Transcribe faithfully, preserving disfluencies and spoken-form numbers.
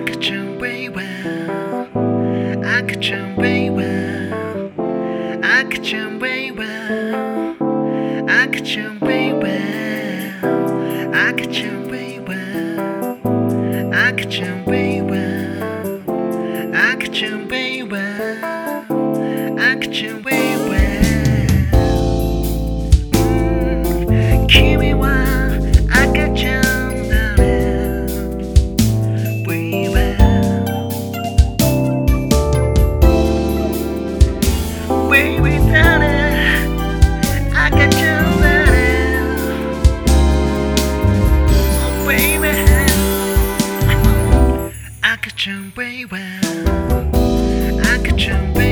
could jump way well. I could jump way well. I could jump way well. I could jump way well. I could jump way well. I could jump way well. I could jump way well. I could jump way well. Mm, Kimi wa akacha Baby, darling, I got you there. Oh, baby, I could jump way well. I could jump way